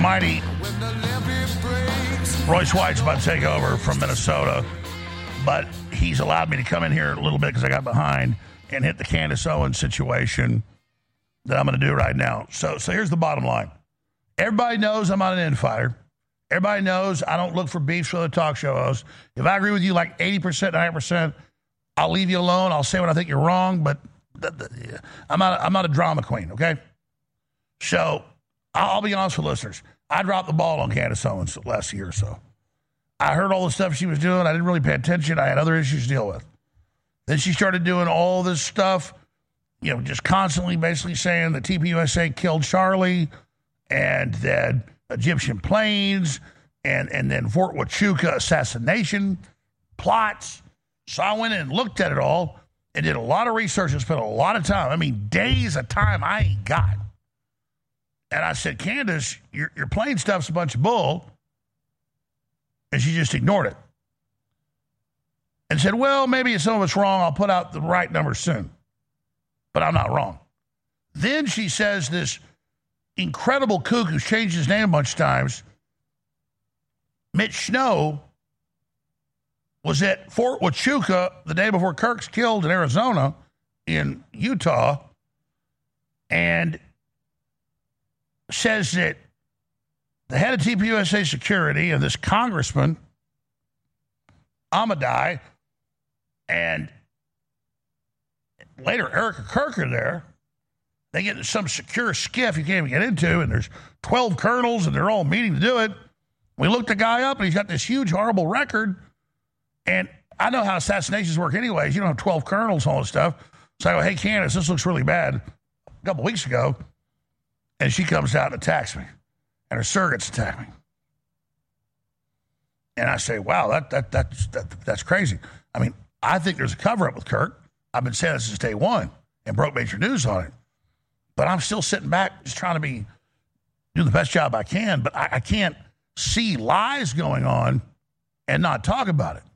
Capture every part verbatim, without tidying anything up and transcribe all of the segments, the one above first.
mighty Royce White's about to take over from Minnesota, but he's allowed me to come in here a little bit because I got behind and hit the Candace Owens situation that I'm going to do right now. So, so here's the bottom line. Everybody knows I'm not an infighter. Everybody knows I don't look for beefs with other talk show hosts. If I agree with you like eighty percent, ninety percent, I'll leave you alone. I'll say when I think you're wrong, but th- th- I'm not, I'm not a drama queen, okay? So I'll be honest with listeners. I dropped the ball on Candace Owens the last year or so. I heard all the stuff she was doing. I didn't really pay attention. I had other issues to deal with. Then she started doing all this stuff, you know, just constantly basically saying that T P U S A killed Charlie and that Egyptian planes and, and then Fort Huachuca assassination plots. So I went in and looked at it all and did a lot of research and spent a lot of time. I mean, days of time I ain't got. And I said, Candace, your, your plane stuff's a bunch of bull. And she just ignored it. And said, well, maybe some of it's wrong. I'll put out the right number soon. But I'm not wrong. Then she says this incredible kook who's changed his name a bunch of times, Mitch Snow, was at Fort Huachuca the day before Kirk's killed in Arizona, in Utah, and says that the head of T P U S A Security and this congressman, Ahmadai, and later Erica Kirk are there. They get in some secure skiff you can't even get into, and there's twelve colonels, and they're all meeting to do it. We looked the guy up, and he's got this huge, horrible record. And I know how assassinations work anyways. You don't have twelve colonels and all this stuff. So I go, hey, Candace, this looks really bad. A couple weeks ago, and she comes out and attacks me. And her surrogates attack me. And I say, wow, that, that, that's, that, that's crazy. I mean, I think there's a cover-up with Kirk. I've been saying this since day one and broke major news on it. But I'm still sitting back just trying to be, do the best job I can. But I, I can't see lies going on and not talk about it.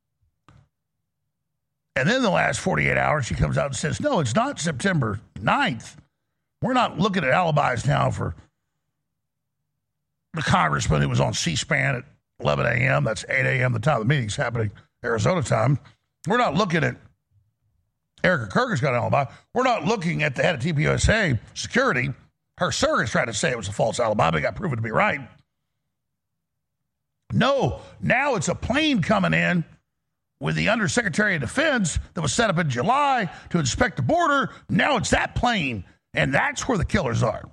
And then the last forty-eight hours, she comes out and says, no, it's not September ninth. We're not looking at alibis now for the congressman who was on C-SPAN at eleven a.m. That's eight a.m. the time the meeting's happening, Arizona time. We're not looking at Erica Kirk's got an alibi. We're not looking at the head of T P U S A Security. Her surrogates tried to say it was a false alibi, but it got proven to be right. No, now it's a plane coming in with the Undersecretary of Defense that was set up in July to inspect the border. Now it's that plane, and that's where the killers are.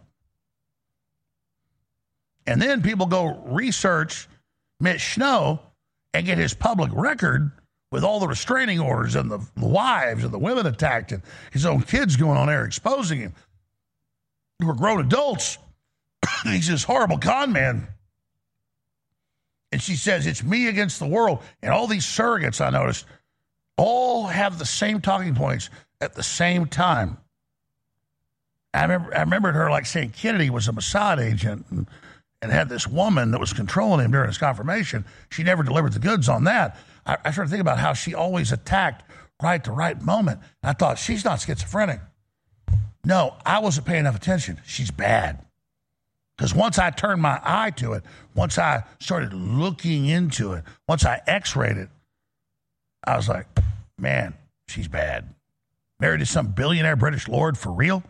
And then people go research Mitch Snow and get his public record with all the restraining orders and the, the wives and the women attacked and his own kids going on there exposing him. Who were grown adults. He's this horrible con man. And she says, it's me against the world. And all these surrogates, I noticed, all have the same talking points at the same time. I remember, I remembered her like saying Kennedy was a Mossad agent and, and had this woman that was controlling him during his confirmation. She never delivered the goods on that. I, I started thinking about how she always attacked right at the right moment. And I thought, she's not schizophrenic. No, I wasn't paying enough attention. She's bad. Because once I turned my eye to it, once I started looking into it, once I x-rayed it, I was like, man, she's bad. Married to some billionaire British lord for real?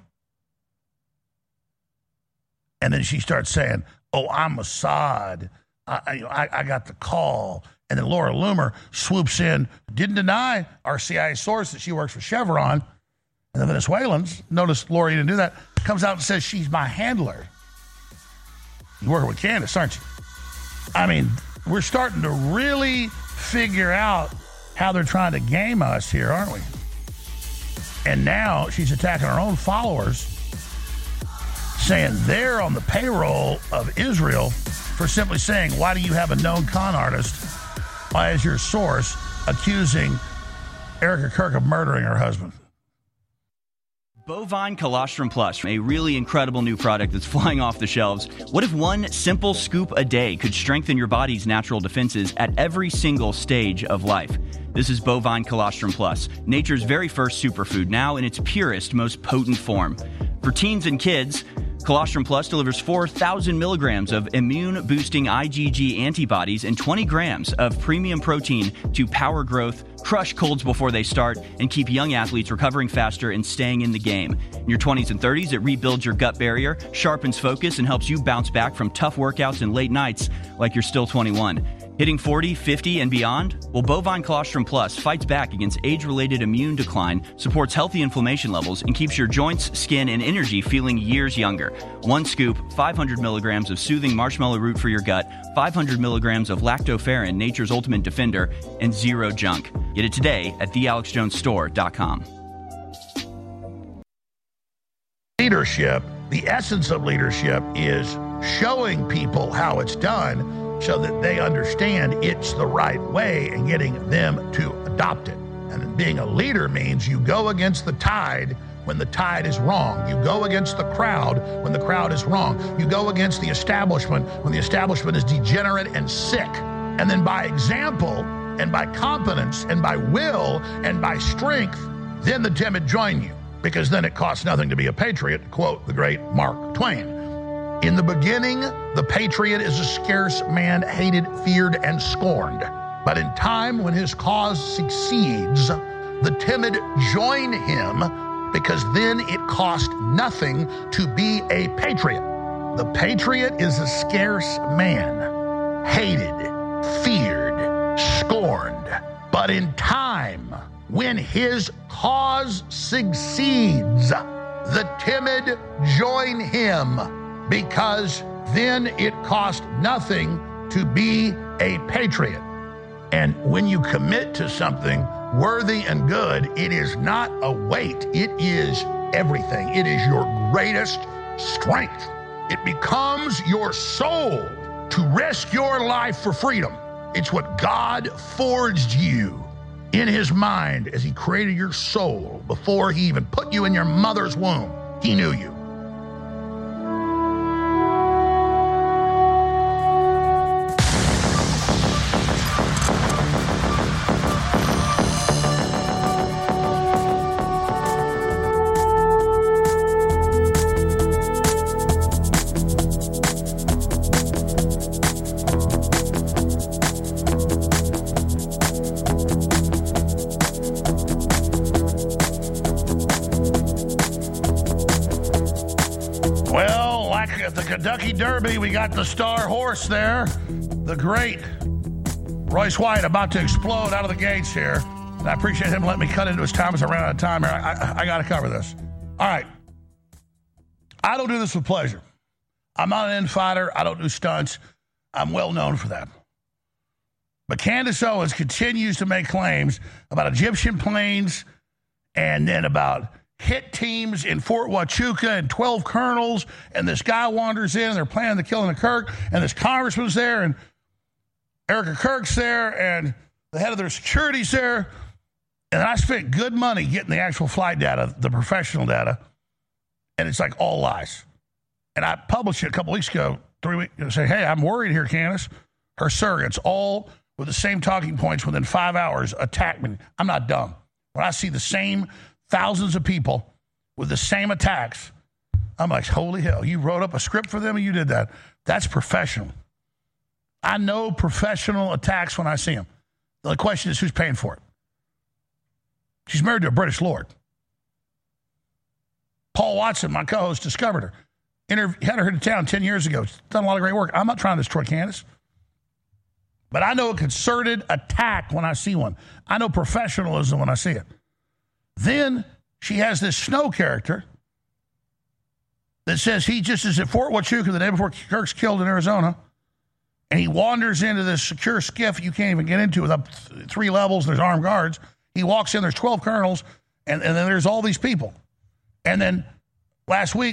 And then she starts saying, oh, I'm Mossad. I, I, you know, I, I got the call. And then Laura Loomer swoops in, didn't deny our C I A source that she works for Chevron. And the Venezuelans, notice Laura didn't do that, comes out and says she's my handler. You're working with Candace, aren't you? I mean, we're starting to really figure out how they're trying to game us here, aren't we? And now she's attacking her own followers, saying they're on the payroll of Israel for simply saying, why do you have a known con artist as your source accusing Erica Kirk of murdering her husband? Bovine Colostrum Plus, a really incredible new product that's flying off the shelves. What if one simple scoop a day could strengthen your body's natural defenses at every single stage of life? This is Bovine Colostrum Plus, nature's very first superfood, now in its purest, most potent form. For teens and kids, Colostrum Plus delivers four thousand milligrams of immune-boosting IgG antibodies and twenty grams of premium protein to power growth, crush colds before they start, and keep young athletes recovering faster and staying in the game. In your twenties and thirties, it rebuilds your gut barrier, sharpens focus, and helps you bounce back from tough workouts and late nights like you're still twenty-one. Hitting forty, fifty, and beyond? Well, Bovine Colostrum Plus fights back against age-related immune decline, supports healthy inflammation levels, and keeps your joints, skin, and energy feeling years younger. One scoop, five hundred milligrams of soothing marshmallow root for your gut, five hundred milligrams of lactoferrin, nature's ultimate defender, and zero junk. Get it today at the alex jones store dot com. Leadership, the essence of leadership is showing people how it's done so that they understand it's the right way and getting them to adopt it. And being a leader means you go against the tide when the tide is wrong. You go against the crowd when the crowd is wrong. You go against the establishment when the establishment is degenerate and sick. And then by example and by competence and by will and by strength, then the timid join you, because then it costs nothing to be a patriot, to quote the great Mark Twain. In the beginning, the patriot is a scarce man, hated, feared, and scorned. But in time, when his cause succeeds, the timid join him, because then it costs nothing to be a patriot. The patriot is a scarce man, hated, feared, scorned. But in time, when his cause succeeds, the timid join him, because then it costs nothing to be a patriot. And when you commit to something worthy and good, it is not a weight. It is everything. It is your greatest strength. It becomes your soul to risk your life for freedom. It's what God forged you in his mind as he created your soul. Before he even put you in your mother's womb, he knew you. Kentucky Derby, we got the star horse there, the great Royce White, about to explode out of the gates here. And I appreciate him letting me cut into his time as I ran out of time here. I, I, I got to cover this. All right. I don't do this with pleasure. I'm not an infighter. I don't do stunts. I'm well known for that. But Candace Owens continues to make claims about Egyptian planes and then about hit teams in Fort Huachuca and twelve colonels, and this guy wanders in, and they're planning the killing of Kirk, and this congressman's there, and Erica Kirk's there, and the head of their security's there, and I spent good money getting the actual flight data, the professional data, and it's like all lies. And I published it a couple weeks ago, three weeks ago, say, hey, I'm worried here, Candace. Her surrogates, all with the same talking points within five hours, attack me. I'm not dumb. When I see the same thousands of people with the same attacks, I'm like, holy hell, you wrote up a script for them and you did that. That's professional. I know professional attacks when I see them. The question is, who's paying for it? She's married to a British lord. Paul Watson, my co-host, discovered her. Interv- had her here to town ten years ago. She's done a lot of great work. I'm not trying to destroy Candace. But I know a concerted attack when I see one. I know professionalism when I see it. Then she has this Snow character that says he just is at Fort Huachuca the day before Kirk's killed in Arizona, and he wanders into this secure skiff you can't even get into with up th- three levels, there's armed guards. He walks in, there's twelve colonels, and, and then there's all these people. And then last week,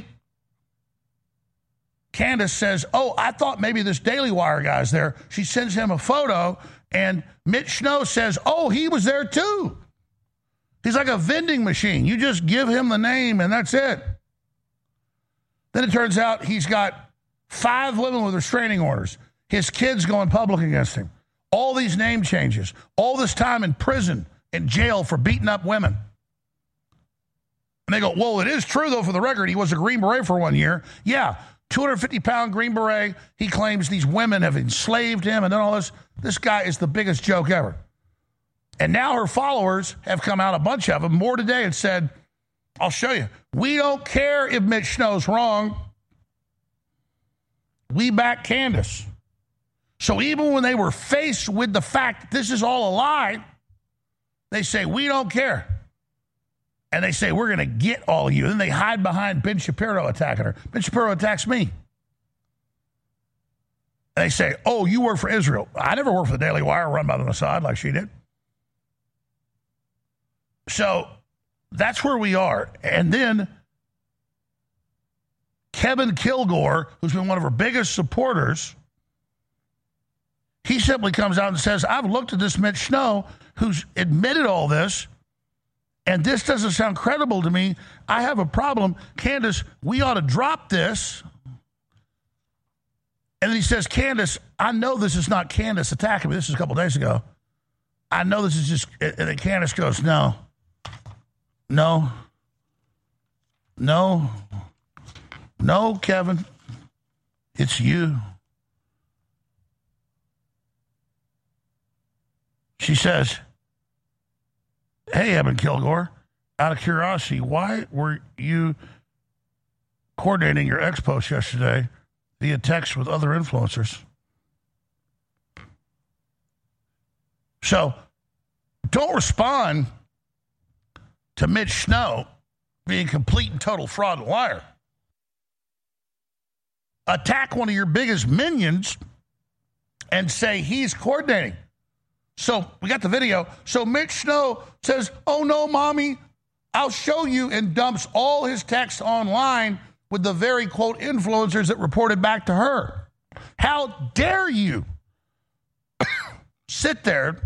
Candace says, oh, I thought maybe this Daily Wire guy's there. She sends him a photo, and Mitch Snow says, oh, he was there too. He's like a vending machine. You just give him the name, and that's it. Then it turns out he's got five women with restraining orders. His kids going public against him. All these name changes. All this time in prison, in jail for beating up women. And they go, well, it is true, though, for the record, he was a Green Beret for one year. Yeah, two hundred fifty pound Green Beret. He claims these women have enslaved him and then all this. This guy is the biggest joke ever. And now her followers have come out, a bunch of them, more today, and said, I'll show you. We don't care if Mitch Snow's wrong. We back Candace. So even when they were faced with the fact that this is all a lie, they say, we don't care. And they say, we're going to get all of you. Then they hide behind Ben Shapiro attacking her. Ben Shapiro attacks me. And they say, oh, you work for Israel. I never worked for the Daily Wire run by the Mossad like she did. So that's where we are. And then Kevin Kilgore, who's been one of her biggest supporters, he simply comes out and says, I've looked at this Mitch Snow, who's admitted all this, and this doesn't sound credible to me. I have a problem. Candace, we ought to drop this. And then he says, Candace, I know this is not Candace attacking me. This is a couple days ago. I know this is just, and then Candace goes, no, no, no, no, Kevin, it's you. She says, hey, Evan Kilgore, out of curiosity, why were you coordinating your ex post yesterday via text with other influencers? So don't respond to Mitch Snow being complete and total fraud and liar. Attack one of your biggest minions and say he's coordinating. So we got the video. So Mitch Snow says, oh, no, mommy, I'll show you, and dumps all his texts online with the very, quote, influencers that reported back to her. How dare you sit there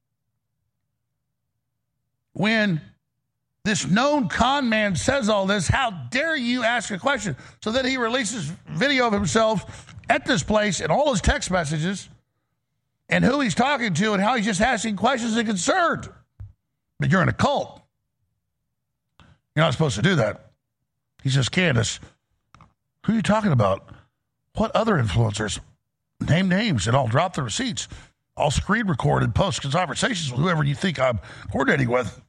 when this known con man says all this? How dare you ask a question? So then he releases video of himself at this place and all his text messages and who he's talking to and how he's just asking questions and concerned. But you're in a cult. You're not supposed to do that. He says, Candace, who are you talking about? What other influencers? Name names, and I'll drop the receipts. I'll screen record and post conversations with whoever you think I'm coordinating with.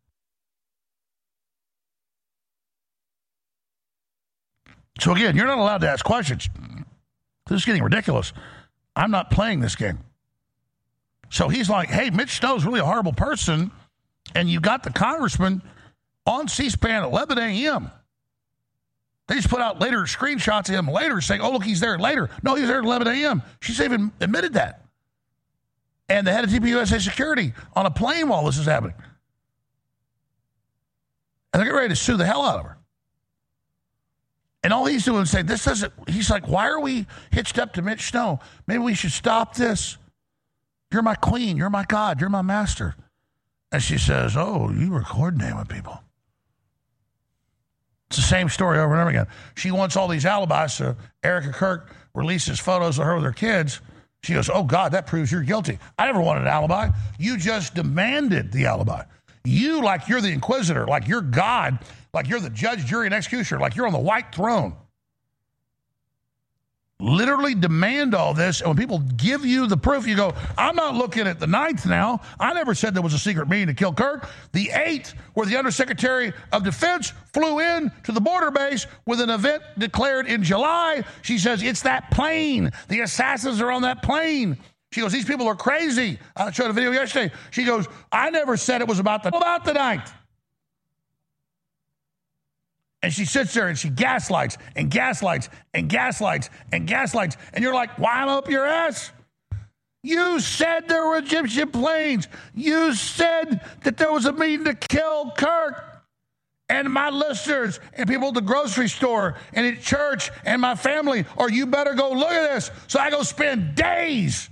So again, you're not allowed to ask questions. This is getting ridiculous. I'm not playing this game. So he's like, hey, Mitch Snow's really a horrible person, and you got the congressman on C-SPAN at eleven a.m. They just put out later screenshots of him later saying, oh, look, he's there later. No, he's there at eleven a.m. She's even admitted that. And the head of T P U S A Security on a plane while this is happening. And they're getting ready to sue the hell out of her. And all he's doing is saying, this doesn't, he's like, why are we hitched up to Mitch Snow? Maybe we should stop this. You're my queen. You're my God. You're my master. And she says, oh, you were coordinating with people. It's the same story over and over again. She wants all these alibis, so Erica Kirk releases photos of her with her kids. She goes, oh, God, that proves you're guilty. I never wanted an alibi. You just demanded the alibi. You, like you're the inquisitor, like you're God, like you're the judge, jury, and executioner, like you're on the white throne. Literally demand all this, and when people give you the proof, you go, I'm not looking at the ninth now. I never said there was a secret meeting to kill Kirk. The eighth, where the Undersecretary of Defense flew in to the border base with an event declared in July. She says, it's that plane. The assassins are on that plane. She goes, these people are crazy. I showed a video yesterday. She goes, I never said it was about the, about the ninth. And she sits there and she gaslights and gaslights and gaslights and gaslights. And you're like, why am I up your ass? You said there were Egyptian planes. You said that there was a meeting to kill Kirk. And my listeners and people at the grocery store and at church and my family, or you better go look at this. So I go spend days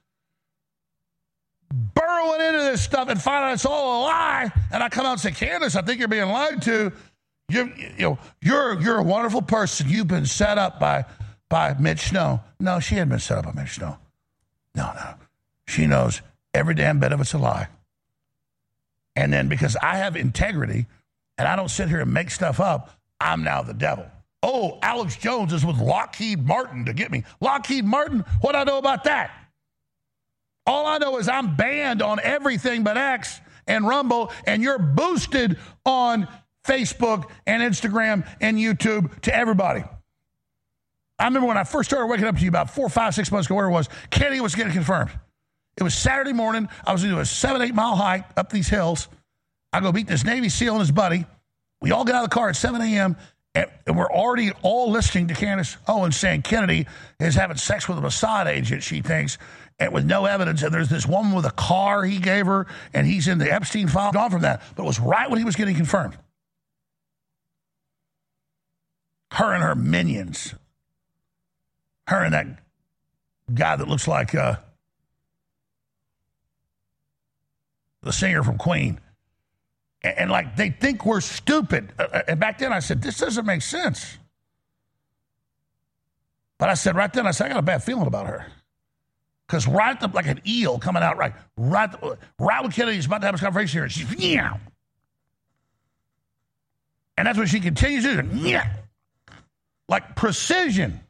burrowing into this stuff and find out it's all a lie. And I come out and say, Candace, I think you're being lied to. You're, you know, you're you're a wonderful person. You've been set up by by Mitch Snow. No, she hadn't been set up by Mitch Snow. No, no. She knows every damn bit of it's a lie. And then because I have integrity and I don't sit here and make stuff up, I'm now the devil. Oh, Alex Jones is with Lockheed Martin to get me. Lockheed Martin? What do I know about that? All I know is I'm banned on everything but X and Rumble, and you're boosted on Facebook and Instagram and YouTube to everybody. I remember when I first started waking up to you about four, five, six months ago, where it was, Kennedy was getting confirmed. It was Saturday morning. I was going to do a seven, eight mile hike up these hills. I go meet this Navy SEAL and his buddy. We all get out of the car at seven a.m., and we're already all listening to Candace Owens saying Kennedy is having sex with a Mossad agent, she thinks, and with no evidence. And there's this woman with a car he gave her, and he's in the Epstein file. Gone from that. But it was right when he was getting confirmed. Her and her minions. Her and that guy that looks like uh, the singer from Queen. And, and like they think we're stupid. Uh, and back then I said, this doesn't make sense. But I said right then, I said, I got a bad feeling about her. Because right, the, like an eel coming out right, right, right when Kennedy's about to have a conversation here, she's, yeah. And that's what she continues to do, yeah. Like precision.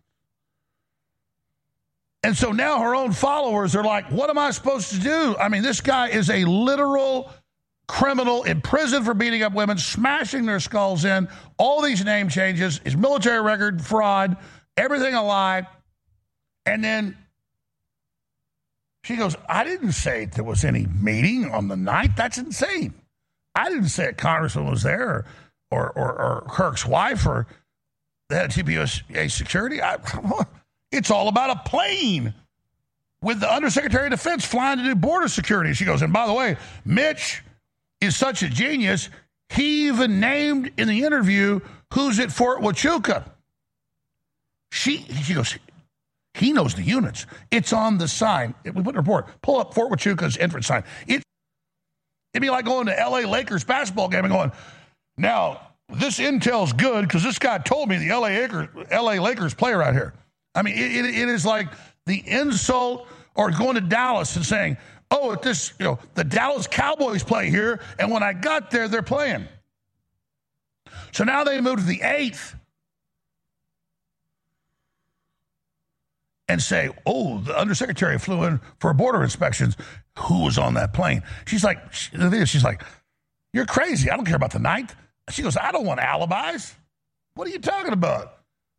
And so now her own followers are like, what am I supposed to do? I mean, this guy is a literal criminal in prison for beating up women, smashing their skulls in, all these name changes, his military record, fraud, everything a lie. And then she goes, I didn't say there was any meeting on the ninth. That's insane. I didn't say a congressman was there or, or, or Kirk's wife or the head of T P U S A security. I, it's all about a plane with the Undersecretary of Defense flying to do border security. She goes, and by the way, Mitch is such a genius, he even named in the interview who's at Fort Huachuca. She, she goes, he knows the units. It's on the sign. We put in a report. Pull up Fort Huachuca's entrance sign. It, it'd be like going to L A Lakers basketball game and going, now, this intel's good because this guy told me the L A Lakers, L A Lakers play right here. I mean, it, it, it is like the insult or going to Dallas and saying, oh, at this, you know, the Dallas Cowboys play here, and when I got there, they're playing. So now they moved to the eighth and say, oh, the undersecretary flew in for border inspections. Who was on that plane? She's like, she's like, you're crazy. I don't care about the ninth. She goes, I don't want alibis. What are you talking about?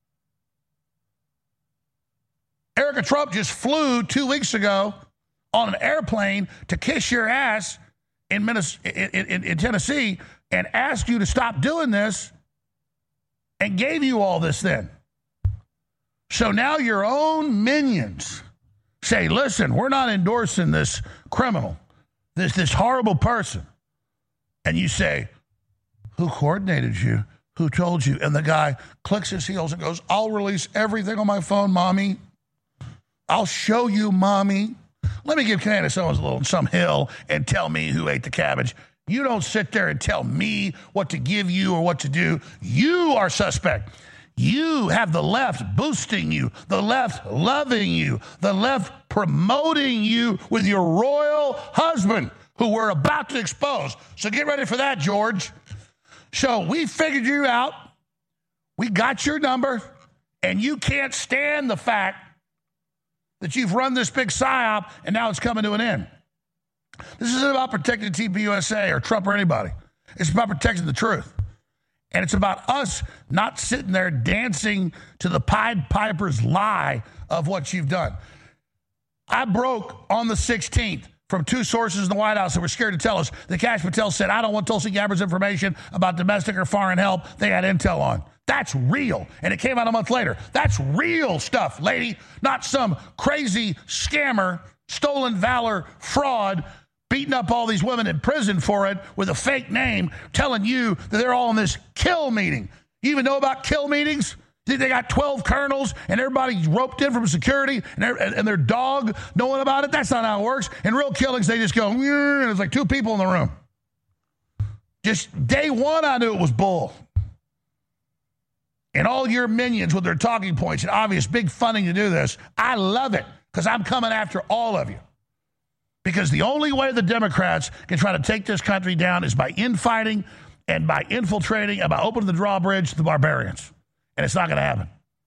Erica Trump just flew two weeks ago on an airplane to kiss your ass in, Minnesota, in, in, in Tennessee and asked you to stop doing this and gave you all this then. So now your own minions say, listen, we're not endorsing this criminal, this, this horrible person. And you say, who coordinated you? Who told you? And the guy clicks his heels and goes, I'll release everything on my phone, mommy. I'll show you, mommy. Let me give Candace Owens a little some hill and tell me who ate the cabbage. You don't sit there and tell me what to give you or what to do. You are suspect. You have the left boosting you, the left loving you, the left promoting you with your royal husband, who we're about to expose. So get ready for that, George. So we figured you out. We got your number, and you can't stand the fact that you've run this big psyop, and now it's coming to an end. This isn't about protecting T P U S A or Trump or anybody. It's about protecting the truth. And it's about us not sitting there dancing to the Pied Piper's lie of what you've done. I broke on the sixteenth from two sources in the White House that were scared to tell us that Kash Patel said, I don't want Tulsi Gabbard's information about domestic or foreign help they had intel on. That's real. And it came out a month later. That's real stuff, lady. Not some crazy scammer, stolen valor, fraud, beating up all these women in prison for it with a fake name, telling you that they're all in this kill meeting. You even know about kill meetings? They got twelve colonels and everybody's roped in from security and, and their dog knowing about it. That's not how it works. In real killings, they just go, and there's like two people in the room. Just day one, I knew it was bull. And all your minions with their talking points and obvious big funding to do this, I love it because I'm coming after all of you. Because the only way the Democrats can try to take this country down is by infighting and by infiltrating and by opening the drawbridge to the barbarians. And it's not going to happen.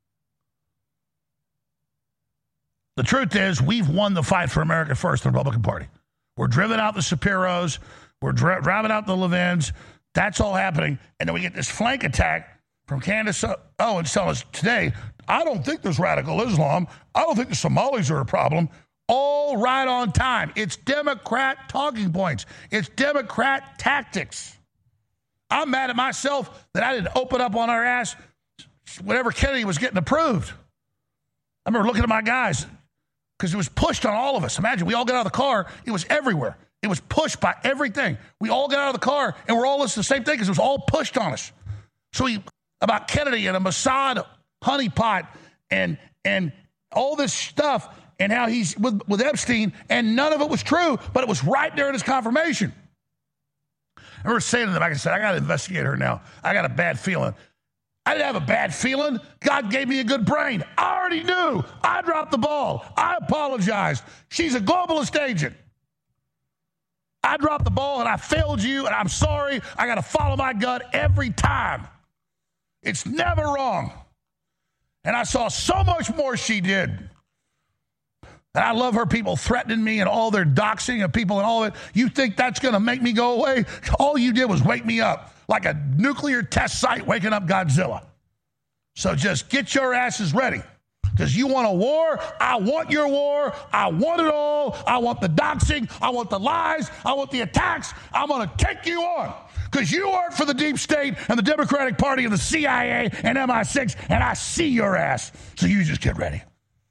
The truth is, we've won the fight for America First, the Republican Party. We're driven out the Shapiros. We're dri- driving out the Levins. That's all happening. And then we get this flank attack from Candace Owens telling us today, I don't think there's radical Islam. I don't think the Somalis are a problem. All right on time. It's Democrat talking points. It's Democrat tactics. I'm mad at myself that I didn't open up on our ass whenever Kennedy was getting approved. I remember looking at my guys because it was pushed on all of us. Imagine, we all got out of the car. It was everywhere. It was pushed by everything. We all got out of the car, and we're all listening to the same thing because it was all pushed on us. So we, about Kennedy and a Mossad honeypot and and all this stuff and how he's with, with Epstein, and none of it was true, but it was right there in his confirmation. I remember saying to them, I said, I got to investigate her now. I got a bad feeling. I didn't have a bad feeling. God gave me a good brain. I already knew. I dropped the ball. I apologized. She's a globalist agent. I dropped the ball and I failed you, and I'm sorry. I got to follow my gut every time. It's never wrong. And I saw so much more she did. And I love her people threatening me and all their doxing of people and all that. You think that's going to make me go away? All you did was wake me up like a nuclear test site waking up Godzilla. So just get your asses ready. Because you want a war? I want your war. I want it all. I want the doxing. I want the lies. I want the attacks. I'm going to take you on. Because you work for the deep state and the Democratic Party and the C I A and M I six, and I see your ass. So you just get ready.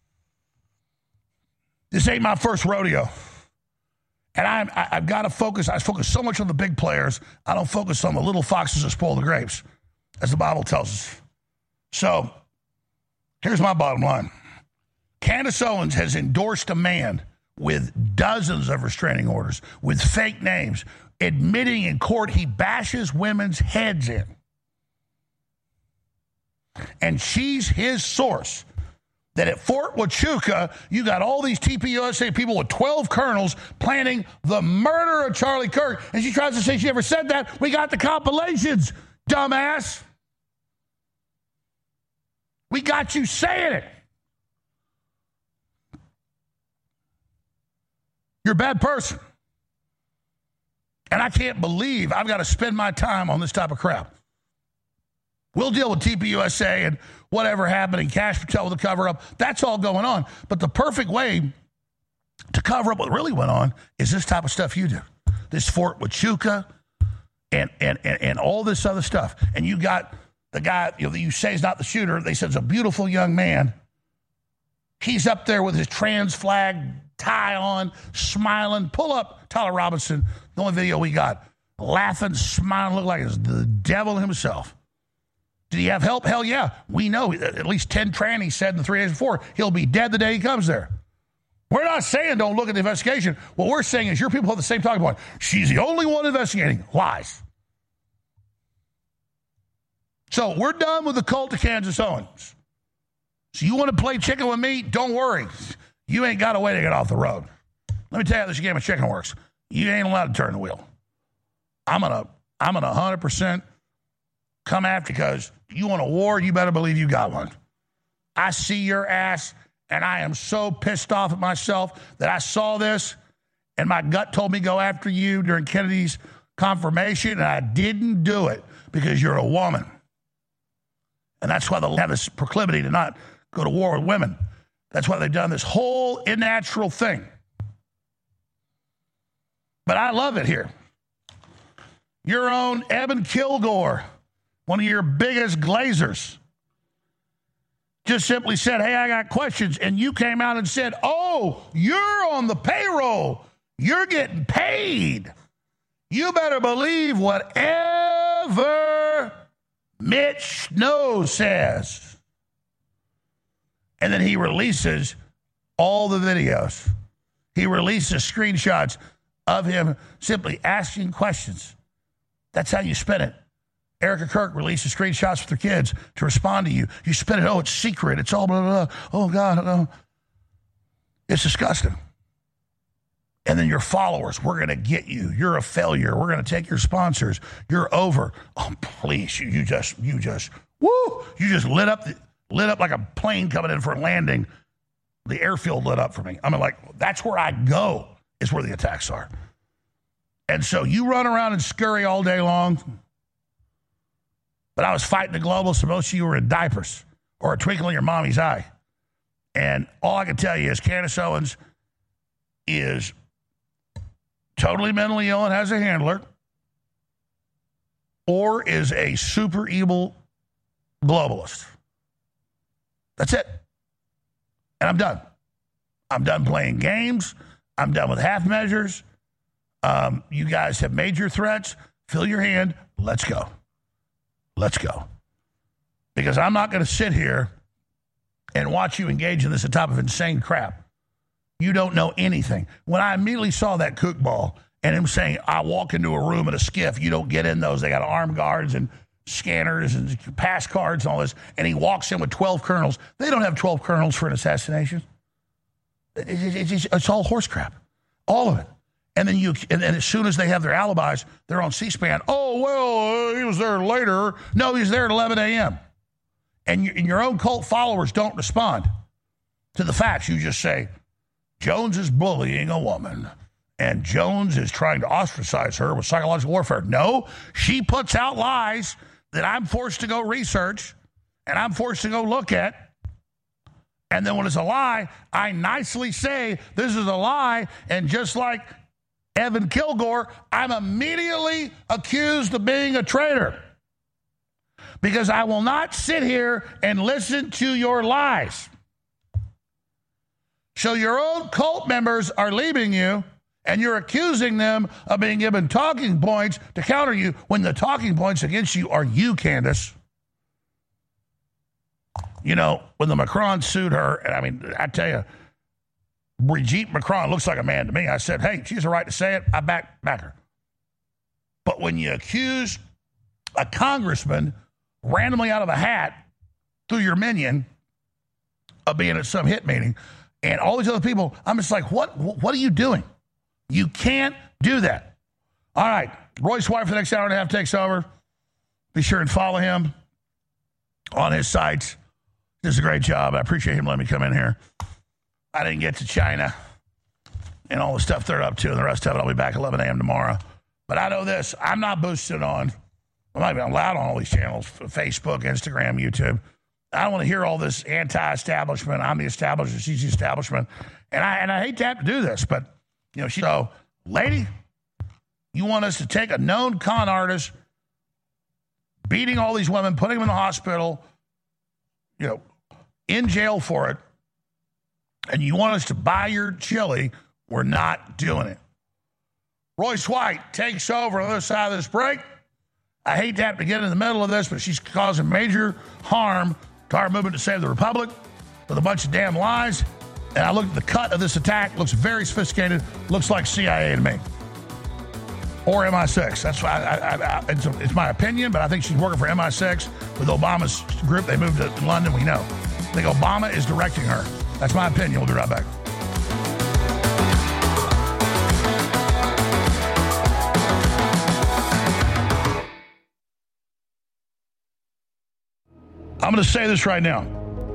This ain't my first rodeo. And I'm, I, I've got to focus. I focus so much on the big players. I don't focus on the little foxes that spoil the grapes, as the Bible tells us. So here's my bottom line. Candace Owens has endorsed a man with dozens of restraining orders, with fake names, admitting in court he bashes women's heads in. And she's his source. That at Fort Huachuca, you got all these T P U S A people with twelve colonels planning the murder of Charlie Kirk. And she tries to say she never said that. We got the compilations, dumbass. We got you saying it. You're a bad person. And I can't believe I've got to spend my time on this type of crap. We'll deal with T P U S A and whatever happened and Cash Patel with the cover-up. That's all going on. But the perfect way to cover up what really went on is this type of stuff you do. This Fort Huachuca and, and, and, and all this other stuff. And you got the guy, you know, that you say is not the shooter. They said is a beautiful young man. He's up there with his trans flag tie on, smiling. Pull up Tyler Robinson, the only video we got. Laughing, smiling, look like it's the devil himself. Did he have help? Hell yeah. We know at least ten trannies said in the three days before he'll be dead the day he comes there. We're not saying don't look at the investigation. What we're saying is your people have the same talking point. She's the only one investigating. Lies. So we're done with the cult of Candace Owens. So you want to play chicken with me? Don't worry. You ain't got a way to get off the road. Let me tell you how this game of chicken works. You ain't allowed to turn the wheel. I'm going to I'm gonna one hundred percent come after, because you want a war, you better believe you got one. I see your ass, and I am so pissed off at myself that I saw this, and my gut told me go after you during Kennedy's confirmation, and I didn't do it because you're a woman. And that's why they'll have this proclivity to not go to war with women. That's why they've done this whole unnatural thing. But I love it here. Your own Evan Kilgore, one of your biggest glazers, just simply said, hey, I got questions. And you came out and said, oh, you're on the payroll. You're getting paid. You better believe whatever Mitch Snow says. And then he releases all the videos. He releases screenshots of him simply asking questions. That's how you spin it. Erica Kirk releases screenshots with her kids to respond to you. You spin it, oh, it's secret. It's all blah, blah, blah. Oh, God, no. It's disgusting. And then your followers, we're going to get you. You're a failure. We're going to take your sponsors. You're over. Oh, please, you, you just, you just, woo, you just lit up, the, lit up like a plane coming in for a landing. The airfield lit up for me. I mean, like, that's where I go, is where the attacks are. And so you run around and scurry all day long. But I was fighting the globalists, so most of you were in diapers or a twinkle in your mommy's eye. And all I can tell you is Candace Owens is totally mentally ill and has a handler, or is a super evil globalist. That's it. And I'm done. I'm done playing games. I'm done with half measures. Um, you guys have made your threats. Fill your hand. Let's go. Let's go. Because I'm not going to sit here and watch you engage in this type of insane crap. You don't know anything. When I immediately saw that kook ball and him saying, I walk into a room in a skiff, you don't get in those. They got armed guards and scanners and pass cards and all this. And he walks in with twelve colonels. They don't have twelve colonels for an assassination. It's, it's, it's all horse crap. All of it. And then you, and then as soon as they have their alibis, they're on C-SPAN. Oh, well, uh, he was there later. No, he was there at eleven a.m. And, you, and your own cult followers don't respond to the facts. You just say, Jones is bullying a woman, and Jones is trying to ostracize her with psychological warfare. No, she puts out lies that I'm forced to go research, and I'm forced to go look at. And then when it's a lie, I nicely say, this is a lie, and just like Evan Kilgore, I'm immediately accused of being a traitor. Because I will not sit here and listen to your lies. So your own cult members are leaving you, and you're accusing them of being given talking points to counter you when the talking points against you are you, Candace. You know, when the Macron sued her, and I mean, I tell you, Brigitte Macron looks like a man to me. I said, hey, she has a right to say it. I back, back her. But when you accuse a congressman randomly out of a hat through your minion of being at some hit meeting, and all these other people, I'm just like, what, what are you doing? You can't do that. All right, Royce White for the next hour and a half takes over. Be sure and follow him on his sites. He does a great job. I appreciate him letting me come in here. I didn't get to China and all the stuff they're up to, and the rest of it, I'll be back at eleven a.m. tomorrow. But I know this, I'm not boosted on, I'm not even allowed on all these channels, Facebook, Instagram, YouTube. I don't want to hear all this anti-establishment. I'm the establishment, she's the establishment. And I and I hate to have to do this, but, you know, she, so, lady, you want us to take a known con artist, beating all these women, putting them in the hospital, you know, in jail for it, and you want us to buy your chili, we're not doing it. Royce White takes over on the other side of this break. I hate to have to get in the middle of this, but she's causing major harm to our movement to save the Republic with a bunch of damn lies. And I look at the cut of this attack, looks very sophisticated, looks like C I A to me. Or M I six. That's why I, I, I, it's, a, it's my opinion, but I think she's working for M I six with Obama's group. They moved to London, we know. I think Obama is directing her. That's my opinion. We'll be right back. I'm going to say this right now.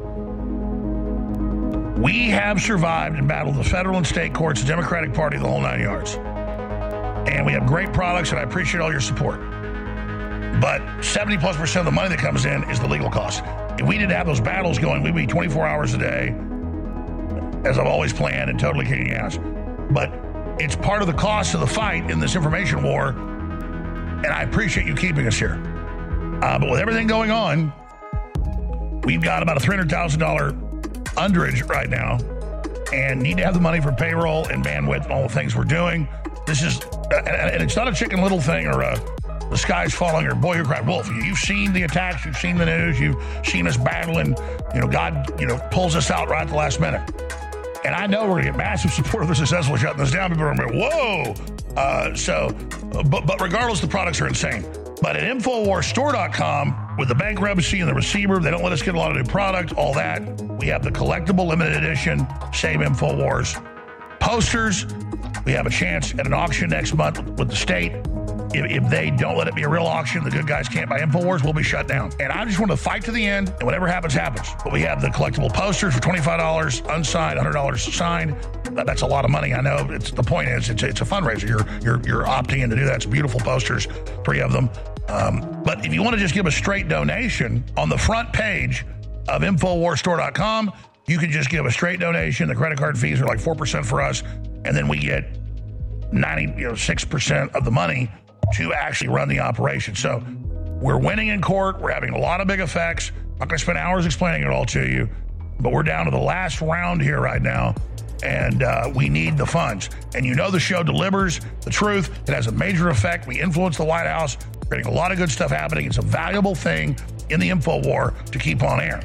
We have survived and battled the federal and state courts, the Democratic Party, the whole nine yards. And we have great products, and I appreciate all your support. But seventy plus percent of the money that comes in is the legal cost. If we didn't have those battles going, we'd be twenty-four hours a day, as I've always planned, and totally kicking ass. But it's part of the cost of the fight in this information war, and I appreciate you keeping us here. Uh, but with everything going on, we've got about a three hundred thousand dollars underage right now and need to have the money for payroll and bandwidth and all the things we're doing. This is, and it's not a Chicken Little thing or a, the sky's falling or boy who cried wolf. You've seen the attacks, you've seen the news, you've seen us battling. You know, God, you know, pulls us out right at the last minute. And I know we're going to get massive support if we're successful shutting this down. People are going to be, whoa. Uh, so, but, but regardless, the products are insane. But at Infowars Store dot com, with the bankruptcy and the receiver, they don't let us get a lot of new product, all that. We have the collectible limited edition Save Infowars posters, We have a chance at an auction next month with the state. If, if they don't let it be a real auction, the good guys can't buy InfoWars, we'll be shut down. And I just want to fight to the end, and whatever happens, happens. But we have the collectible posters for twenty-five dollars, unsigned, one hundred dollars signed. That's a lot of money, I know. It's, the point is, it's, it's a fundraiser. You're, you're, you're opting in to do that. It's beautiful posters, three of them. Um, but if you want to just give a straight donation, on the front page of Infowars Store dot com, you can just give a straight donation. The credit card fees are like four percent for us, and then we get ninety-six percent of the money to actually run the operation. So we're winning in court. We're having a lot of big effects. I'm not going to spend hours explaining it all to you, but we're down to the last round here right now, and uh, we need the funds. And you know the show delivers the truth. It has a major effect. We influence the White House. We're getting a lot of good stuff happening. It's a valuable thing in the info war to keep on air.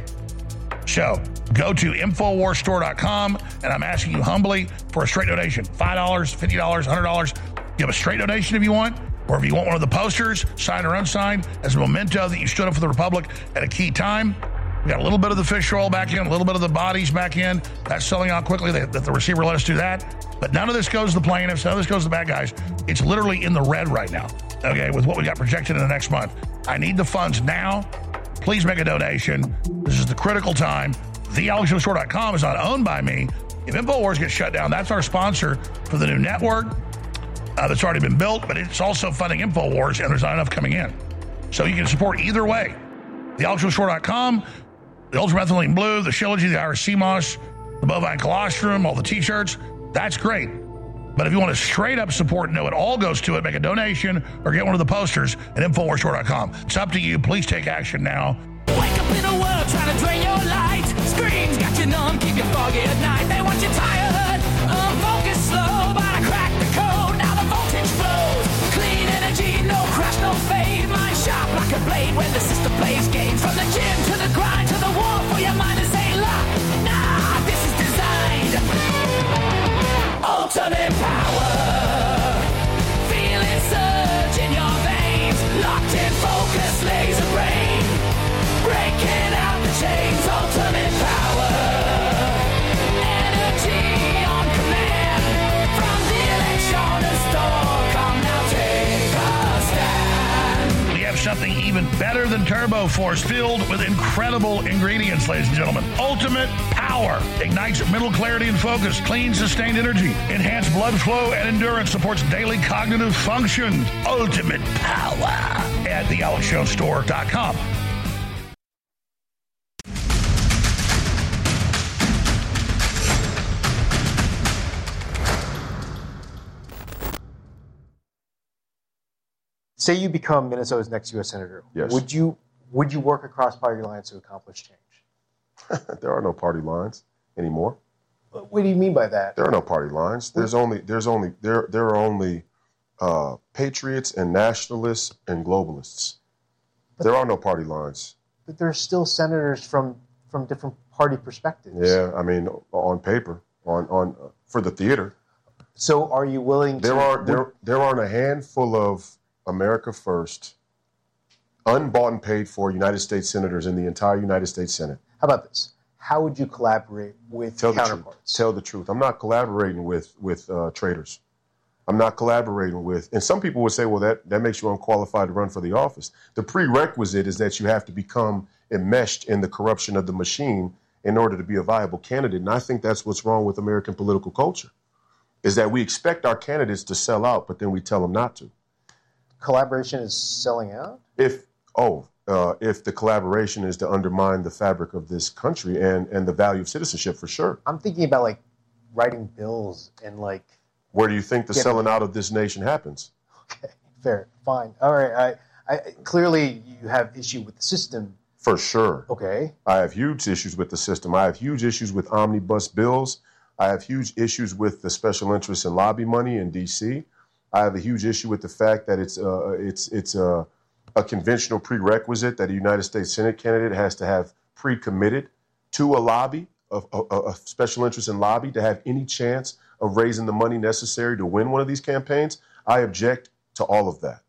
So go to Infowars Store dot com, and I'm asking you humbly for a straight donation. five dollars, fifty dollars, one hundred dollars. Give a straight donation if you want, or if you want one of the posters, signed or unsigned, as a memento that you stood up for the Republic at a key time. We got a little bit of the fish oil back in, a little bit of the bodies back in. That's selling out quickly. That the receiver let us do that. But none of this goes to the plaintiffs. None of this goes to the bad guys. It's literally in the red right now, okay, with what we got projected in the next month. I need the funds now. Please make a donation. This is the critical time. The Alex Jones Store dot com is not owned by me. If InfoWars gets shut down, that's our sponsor for the new network uh, that's already been built, but it's also funding InfoWars, and there's not enough coming in. So you can support either way. The Alex Jones Store dot com, the Ultramethylene Blue, the Shilajit, the Irish Sea Moss, the Bovine Colostrum, all the T-shirts, that's great. But if you want to straight up support and know it all goes to it, make a donation or get one of the posters at Infowars Store dot com. It's up to you. Please take action now. Wake up in a world trying to drain your light. Screens got you numb, keep you foggy at night. They want you tired, unfocused, slow, but I cracked the code. Now the voltage flows. Clean energy, no crash, no fade. Mind sharp like a blade when the system plays games. From the gym to the grind to the war for your mind to say lock. Nah, this is designed. Ultimate power. Feel it surge in your veins. Locked in focus, laser brain. Breaking out the chains, ultimate power. Energy on command. From the Electronic Store, come now take a stand. We have something even better than Turbo Force, filled with incredible ingredients, ladies and gentlemen. Ultimate power ignites mental clarity and focus, clean, sustained energy, enhanced blood flow and endurance, supports daily cognitive function. Ultimate power at the Alex Jones Store dot com. Say you become Minnesota's next U S Senator. Yes. Would you would you work across party lines to accomplish change? There are no party lines anymore. What do you mean by that? There are no party lines. There's only there's only there there are only uh, patriots and nationalists and globalists. But there are no party lines. But there's still senators from from different party perspectives. Yeah, I mean, on paper, on on uh, for the theater. So, are you willing? There to, are there there aren't a handful of America First, unbought and paid for United States senators in the entire United States Senate. How about this? How would you collaborate with Tell the counterparts? truth. Tell the truth. I'm not collaborating with with uh, traitors. I'm not collaborating with, and some people would say, well, that, that makes you unqualified to run for the office. The prerequisite is that you have to become enmeshed in the corruption of the machine in order to be a viable candidate. And I think that's what's wrong with American political culture, is that we expect our candidates to sell out, but then we tell them not to. Collaboration is selling out? If, oh, uh, if the collaboration is to undermine the fabric of this country and, and the value of citizenship, for sure. I'm thinking about, like, writing bills and, like... Where do you think the Yeah. selling out of this nation happens? Okay, fair, fine. All right, I, I, clearly you have issue with the system. For sure. Okay. I have huge issues with the system. I have huge issues with omnibus bills. I have huge issues with the special interests and lobby money in D C. I have a huge issue with the fact that it's uh, it's it's a, a conventional prerequisite that a United States Senate candidate has to have pre-committed to a lobby, of a, a special interest in lobby, to have any chance of raising the money necessary to win one of these campaigns. I object to all of that.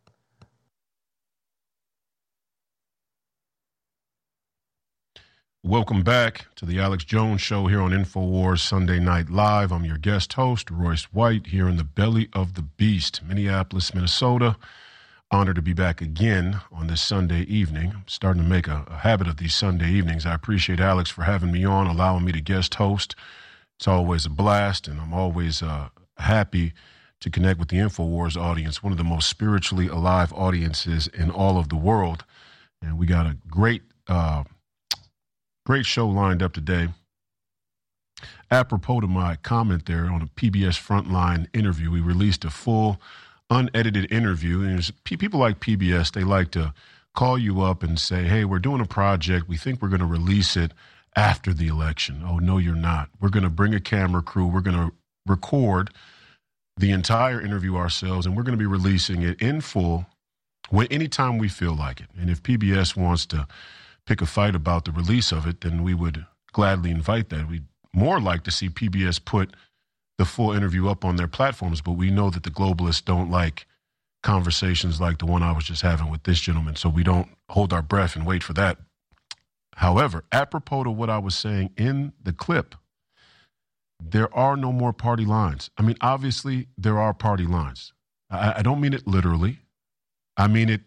Welcome back to the Alex Jones Show here on InfoWars Sunday Night Live. I'm your guest host, Royce White, here in the belly of the beast, Minneapolis, Minnesota. Honored to be back again on this Sunday evening. I'm starting to make a, a habit of these Sunday evenings. I appreciate Alex for having me on, allowing me to guest host. It's always a blast, and I'm always uh, happy to connect with the InfoWars audience, one of the most spiritually alive audiences in all of the world. And we got a great uh, Great show lined up today. Apropos to my comment there on a P B S Frontline interview, we released a full, unedited interview. And there's people like P B S, they like to call you up and say, hey, we're doing a project. We think we're going to release it after the election. Oh, no, you're not. We're going to bring a camera crew. We're going to record the entire interview ourselves, and we're going to be releasing it in full when anytime we feel like it. And if P B S wants to pick a fight about the release of it, then we would gladly invite that. We'd more like to see P B S put the full interview up on their platforms, but we know that the globalists don't like conversations like the one I was just having with this gentleman, so we don't hold our breath and wait for that. However, apropos to what I was saying in the clip, there are no more party lines. I mean, obviously, there are party lines. I, I don't mean it literally. I mean it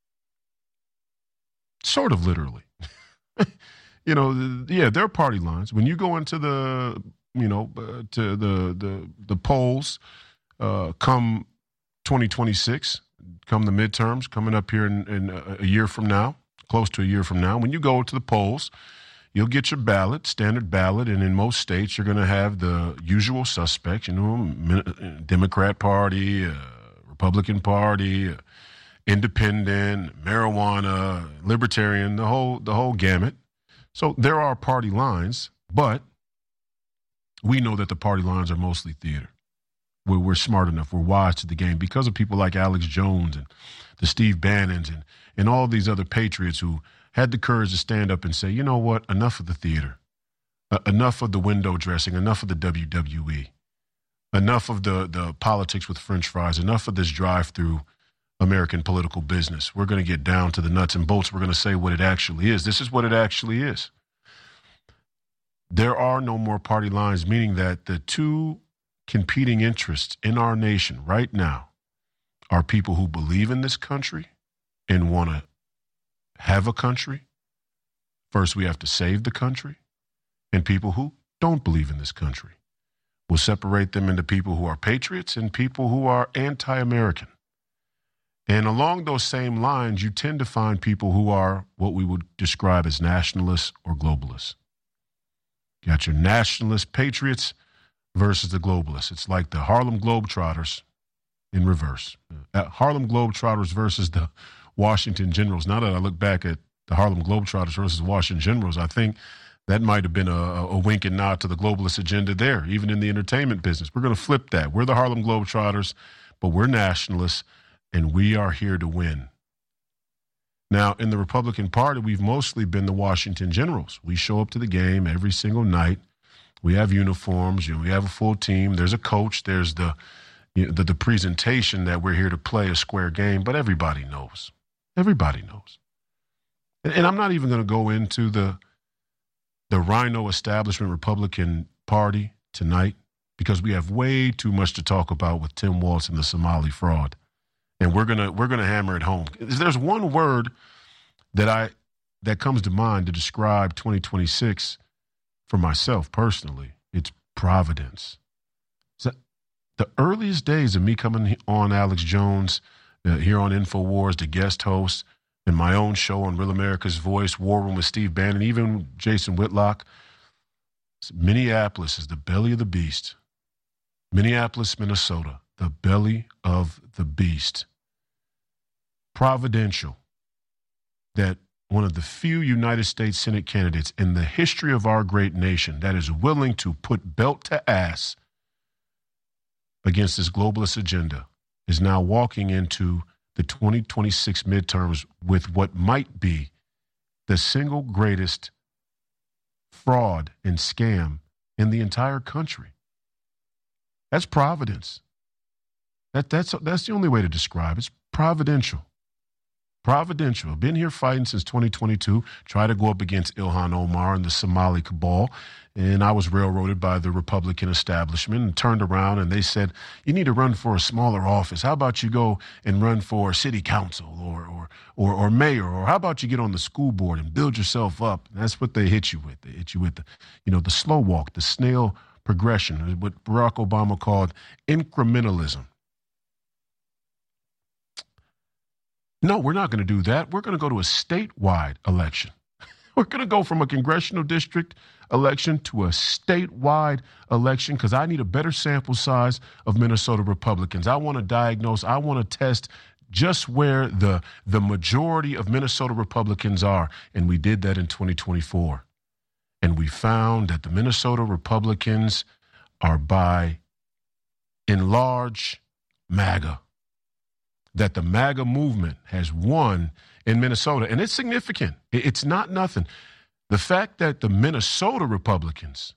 sort of literally. You know, yeah, there are party lines. When you go into the, you know, uh, to the the the polls, uh, come twenty twenty-six, come the midterms, coming up here in, in a, a year from now, close to a year from now. When you go to the polls, you'll get your ballot, standard ballot, and in most states, you're going to have the usual suspects. You know, Democrat Party, uh, Republican Party, uh, Independent, marijuana, libertarian, the whole the whole gamut. So there are party lines, but we know that the party lines are mostly theater. We're, we're smart enough, we're wise to the game because of people like Alex Jones and the Steve Bannons and, and all these other patriots who had the courage to stand up and say, you know what, enough of the theater, uh, enough of the window dressing, enough of the W W E, enough of the, the politics with French fries, enough of this drive-through American political business. We're going to get down to the nuts and bolts. We're going to say what it actually is. This is what it actually is. There are no more party lines, meaning that the two competing interests in our nation right now are people who believe in this country and want to have a country. First, we have to save the country, and people who don't believe in this country. We'll separate them into people who are patriots and people who are anti-American. And along those same lines, you tend to find people who are what we would describe as nationalists or globalists. You got your nationalist patriots versus the globalists. It's like the Harlem Globetrotters in reverse. Uh, Harlem Globetrotters versus the Washington Generals. Now that I look back at the Harlem Globetrotters versus Washington Generals, I think that might have been a, a wink and nod to the globalist agenda there, even in the entertainment business. We're going to flip that. We're the Harlem Globetrotters, but we're nationalists. And we are here to win. Now, in the Republican Party, we've mostly been the Washington Generals. We show up to the game every single night. We have uniforms. You know, we have a full team. There's a coach. There's the, you know, the the presentation that we're here to play a square game. But everybody knows. Everybody knows. And, and I'm not even going to go into the the Rhino establishment Republican Party tonight because we have way too much to talk about with Tim Walz and the Somali fraud. And we're gonna we're gonna hammer it home. There's one word that I that comes to mind to describe twenty twenty-six for myself personally. It's providence. So the earliest days of me coming on Alex Jones uh, here on InfoWars, the guest host, and my own show on Real America's Voice, War Room with Steve Bannon, even Jason Whitlock. Minneapolis is the belly of the beast. Minneapolis, Minnesota. The belly of the beast. Providential that one of the few United States Senate candidates in the history of our great nation that is willing to put belt to ass against this globalist agenda is now walking into the twenty twenty-six midterms with what might be the single greatest fraud and scam in the entire country. That's providence. That, that's, that's the only way to describe it. It's providential. Providential. I've been here fighting since twenty twenty-two. Tried to go up against Ilhan Omar and the Somali cabal, and I was railroaded by the Republican establishment and turned around and they said, you need to run for a smaller office. How about you go and run for city council or or or, or mayor, or how about you get on the school board and build yourself up? And that's what they hit you with. They hit you with the, you know, the slow walk, the snail progression, what Barack Obama called incrementalism. No, we're not going to do that. We're going to go to a statewide election. We're going to go from a congressional district election to a statewide election because I need a better sample size of Minnesota Republicans. I want to diagnose, I want to test just where the, the majority of Minnesota Republicans are. And we did that in twenty twenty-four. And we found that the Minnesota Republicans are by and large MAGA. That the MAGA movement has won in Minnesota. And it's significant. It's not nothing. The fact that the Minnesota Republicans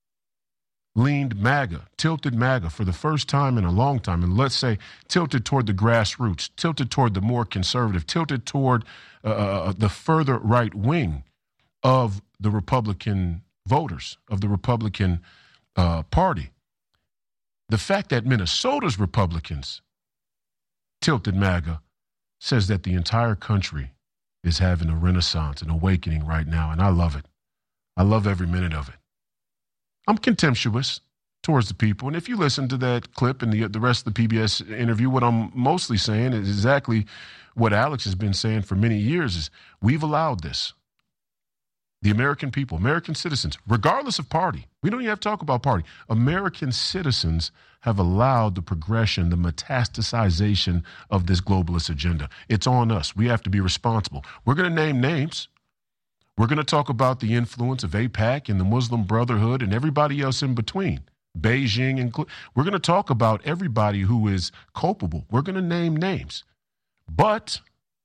leaned MAGA, tilted MAGA for the first time in a long time, and let's say tilted toward the grassroots, tilted toward the more conservative, tilted toward uh, the further right wing of the Republican voters, of the Republican uh, Party. The fact that Minnesota's Republicans tilted MAGA says that the entire country is having a renaissance, an awakening right now, and I love it. I love every minute of it. I'm contemptuous towards the people, and if you listen to that clip and the, the rest of the P B S interview, what I'm mostly saying is exactly what Alex has been saying for many years is we've allowed this. The American people, American citizens, regardless of party, we don't even have to talk about party. American citizens have allowed the progression, the metastasization of this globalist agenda. It's on us. We have to be responsible. We're going to name names. We're going to talk about the influence of AIPAC and the Muslim Brotherhood and everybody else in between. Beijing, including. We're going to talk about everybody who is culpable. We're going to name names. But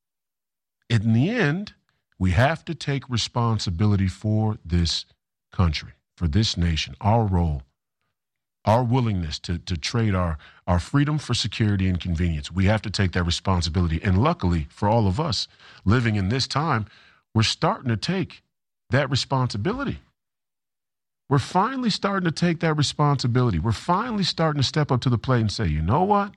in the end, we have to take responsibility for this country, for this nation, our role, our willingness to, to trade our, our freedom for security and convenience. We have to take that responsibility. And luckily for all of us living in this time, we're starting to take that responsibility. We're finally starting to take that responsibility. We're finally starting to step up to the plate and say, you know what?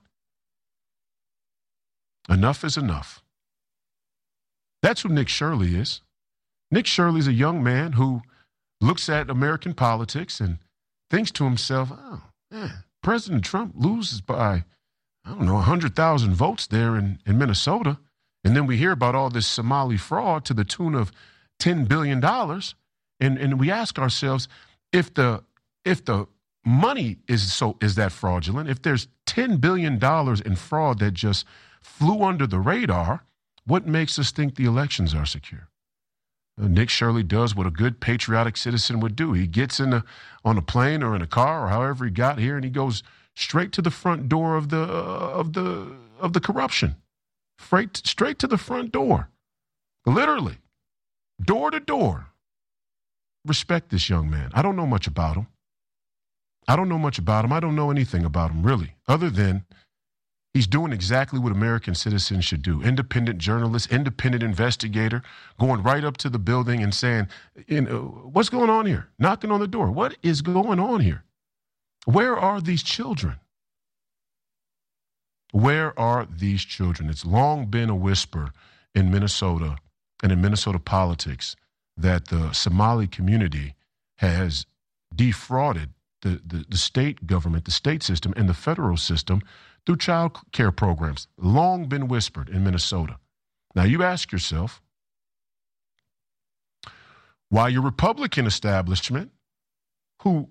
Enough is enough. That's who Nick Shirley is. Nick Shirley's a young man who looks at American politics and thinks to himself, oh, man, President Trump loses by, I don't know, one hundred thousand votes there in, in Minnesota. And then we hear about all this Somali fraud to the tune of ten billion dollars. And, and we ask ourselves, if the if the money is so is that fraudulent, if there's ten billion dollars in fraud that just flew under the radar, what makes us think the elections are secure? Uh, Nick Shirley does what a good patriotic citizen would do. He gets in a, on a plane or in a car or however he got here, and he goes straight to the front door of the uh, of the of the corruption, straight straight to the front door, literally, door to door. Respect this young man. I don't know much about him. I don't know much about him. I don't know anything about him really, other than he's doing exactly what American citizens should do. Independent journalist, independent investigator, going right up to the building and saying, you know, what's going on here? Knocking on the door. What is going on here? Where are these children? Where are these children? It's long been a whisper in Minnesota and in Minnesota politics that the Somali community has defrauded the, the, the state government, the state system, and the federal system through child care programs. Long been whispered in Minnesota. Now you ask yourself, why your Republican establishment, who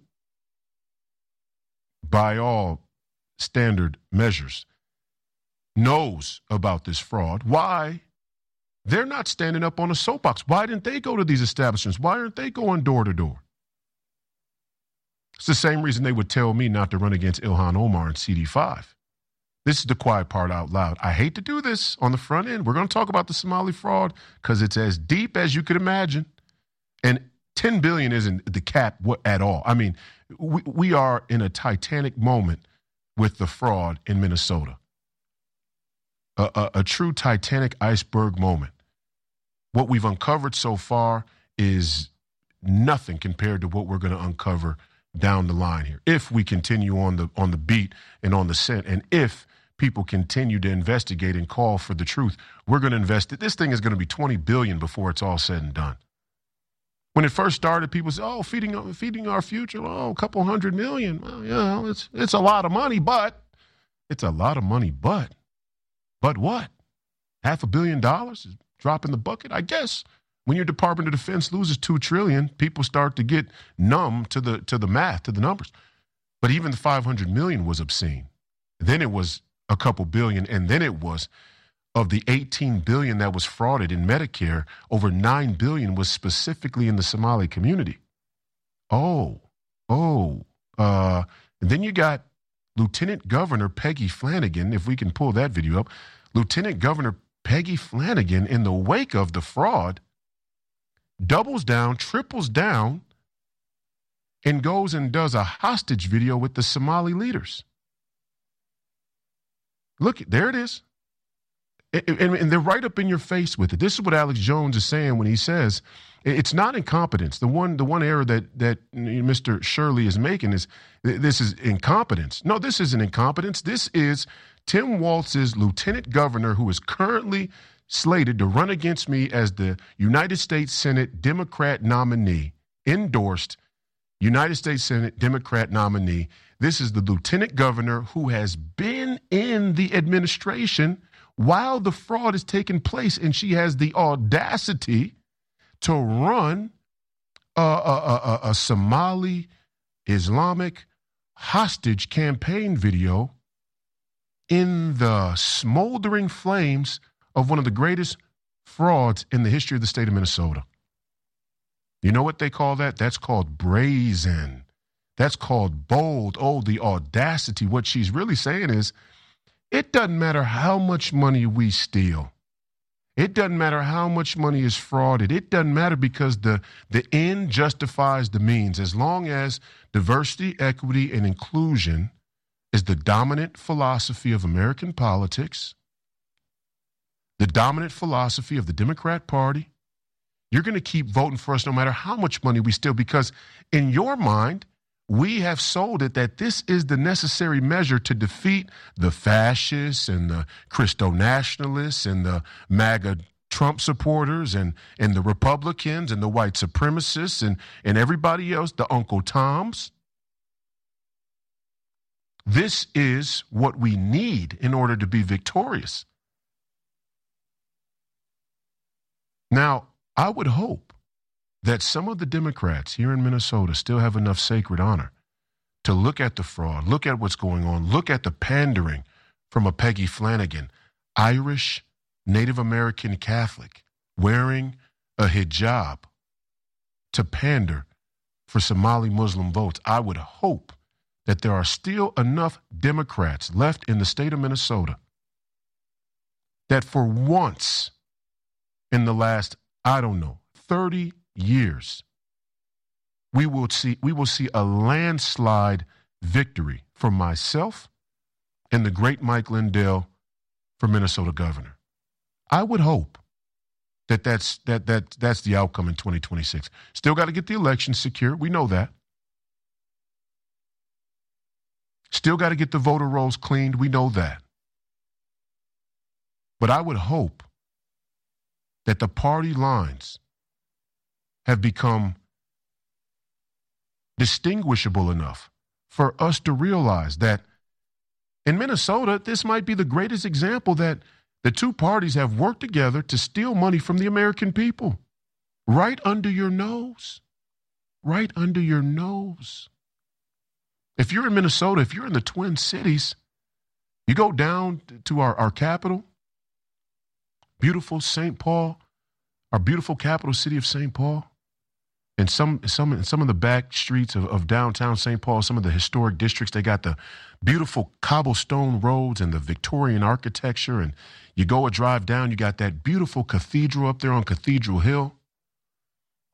by all standard measures knows about this fraud, why they're not standing up on a soapbox? Why didn't they go to these establishments? Why aren't they going door to door? It's the same reason they would tell me not to run against Ilhan Omar and C D five. This is the quiet part out loud. I hate to do this on the front end. We're going to talk about the Somali fraud because it's as deep as you could imagine. And ten billion dollars isn't the cap at all. I mean, we, we are in a titanic moment with the fraud in Minnesota. a, a, a true Titanic iceberg moment. What we've uncovered so far is nothing compared to what we're going to uncover down the line here. If we continue on the on the beat and on the scent, and if people continue to investigate and call for the truth, we're going to invest it. This thing is going to be twenty billion dollars before it's all said and done. When it first started, people said, oh, feeding, feeding our future, oh, a couple hundred million. Well, you know, it's, it's a lot of money, but it's a lot of money, but, but what? Half a billion dollars is drop in the bucket? I guess when your Department of Defense loses two trillion dollars, people start to get numb to the, to the math, to the numbers. But even the five hundred million dollars was obscene. Then it was a couple billion, and then it was, of the eighteen billion dollars that was frauded in Medicare, over nine billion dollars was specifically in the Somali community. Oh, oh. Uh, and then you got Lieutenant Governor Peggy Flanagan, if we can pull that video up. Lieutenant Governor Peggy Flanagan, in the wake of the fraud, doubles down, triples down, and goes and does a hostage video with the Somali leaders. Look, there it is. And, and they're right up in your face with it. This is what Alex Jones is saying when he says it's not incompetence. The one the one error that, that Mister Shirley is making is this is incompetence. No, this isn't incompetence. This is Tim Walz's lieutenant governor, who is currently slated to run against me as the United States Senate Democrat nominee, endorsed United States Senate Democrat nominee. This is the lieutenant governor who has been in the administration while the fraud is taking place, and she has the audacity to run a, a, a, a Somali Islamic hostage campaign video in the smoldering flames of one of the greatest frauds in the history of the state of Minnesota. You know what they call that? That's called brazen. That's called bold. Oh, the audacity. What she's really saying is, it doesn't matter how much money we steal. It doesn't matter how much money is frauded. It doesn't matter, because the, the end justifies the means. As long as diversity, equity, and inclusion is the dominant philosophy of American politics, the dominant philosophy of the Democrat Party, you're going to keep voting for us no matter how much money we steal, because in your mind, we have sold it that this is the necessary measure to defeat the fascists and the Christo-nationalists and the MAGA Trump supporters and, and the Republicans and the white supremacists and, and everybody else, the Uncle Toms. This is what we need in order to be victorious. Now, I would hope that some of the Democrats here in Minnesota still have enough sacred honor to look at the fraud, look at what's going on, look at the pandering from a Peggy Flanagan, Irish, Native American Catholic, wearing a hijab to pander for Somali Muslim votes. I would hope that there are still enough Democrats left in the state of Minnesota that for once in the last, I don't know, thirty years, we will see we will see a landslide victory for myself and the great Mike Lindell for Minnesota governor. I would hope that that's that that that's the outcome in twenty twenty-six. Still got to get the election secure. We know that. Still got to get the voter rolls cleaned. We know that. But I would hope that the party lines have become distinguishable enough for us to realize that in Minnesota, this might be the greatest example that the two parties have worked together to steal money from the American people. Right under your nose. Right under your nose. If you're in Minnesota, if you're in the Twin Cities, you go down to our, our capital, beautiful Saint Paul, our beautiful capital city of Saint Paul, and some some some of the back streets of, of downtown Saint Paul, some of the historic districts, they got the beautiful cobblestone roads and the Victorian architecture. And you go a drive down, you got that beautiful cathedral up there on Cathedral Hill.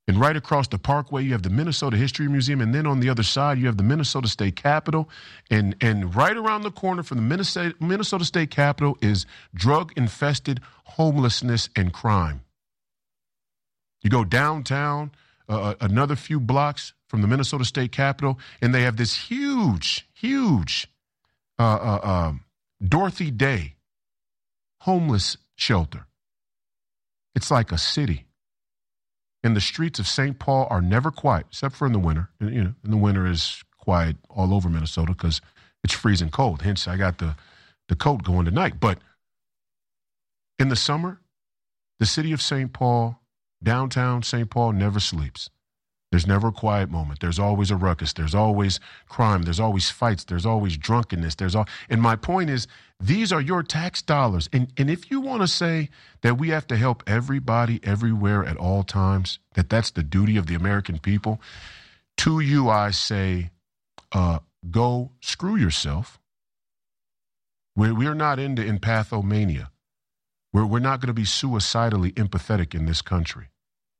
And right across the parkway, you have the Minnesota History Museum. And then on the other side, you have the Minnesota State Capitol. And, and right around the corner from the Minnesota, Minnesota State Capitol is drug-infested homelessness and crime. You go downtown, uh, another few blocks from the Minnesota State Capitol, and they have this huge, huge uh, uh, uh, Dorothy Day homeless shelter. It's like a city. And the streets of Saint Paul are never quiet, except for in the winter. And, you know, in the winter is quiet all over Minnesota because it's freezing cold. Hence, I got the, the coat going tonight. But in the summer, the city of Saint Paul, downtown Saint Paul, never sleeps. There's never a quiet moment. There's always a ruckus. There's always crime. There's always fights. There's always drunkenness. There's all. And my point is, these are your tax dollars. And, and if you want to say that we have to help everybody everywhere at all times, that that's the duty of the American people, to you I say, uh, go screw yourself. We're, we're not into empathomania. We're, we're not going to be suicidally empathetic in this country.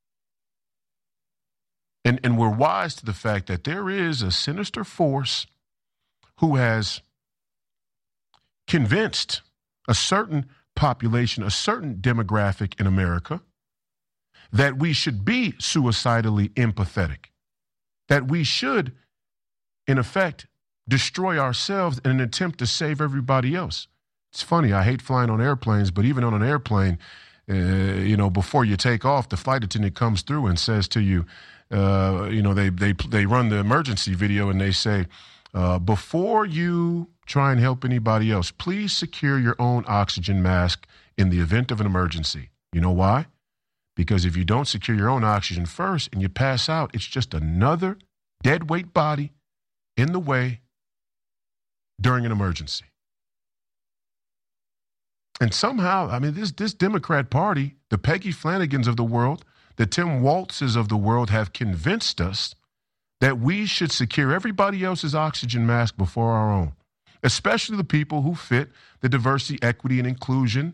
And, and we're wise to the fact that there is a sinister force who has convinced a certain population, a certain demographic in America, that we should be suicidally empathetic, that we should, in effect, destroy ourselves in an attempt to save everybody else. It's funny, I hate flying on airplanes, but even on an airplane, uh, you know, before you take off, the flight attendant comes through and says to you, Uh, you know, they they they run the emergency video and they say, uh, before you try and help anybody else, please secure your own oxygen mask in the event of an emergency. You know why? Because if you don't secure your own oxygen first and you pass out, it's just another dead weight body in the way during an emergency. And somehow, I mean, this this Democrat Party, the Peggy Flanagans of the world, the Tim Waltzes of the world have convinced us that we should secure everybody else's oxygen mask before our own, especially the people who fit the diversity, equity, and inclusion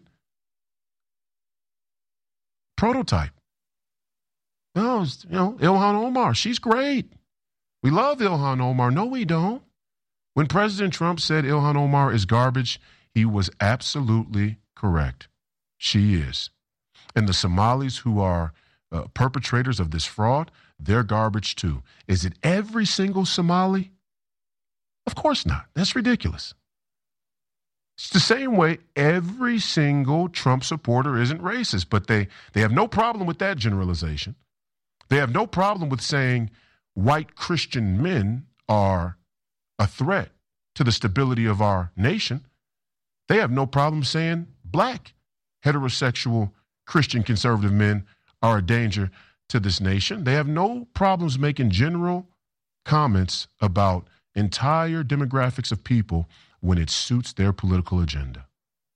prototype. Oh, you know, Ilhan Omar, she's great. We love Ilhan Omar. No, we don't. When President Trump said Ilhan Omar is garbage, he was absolutely correct. She is. And the Somalis who are Uh, perpetrators of this fraud, they're garbage too. Is it every single Somali? Of course not. That's ridiculous. It's the same way every single Trump supporter isn't racist, but they, they have no problem with that generalization. They have no problem with saying white Christian men are a threat to the stability of our nation. They have no problem saying black heterosexual Christian conservative men are a danger to this nation. They have no problems making general comments about entire demographics of people when it suits their political agenda.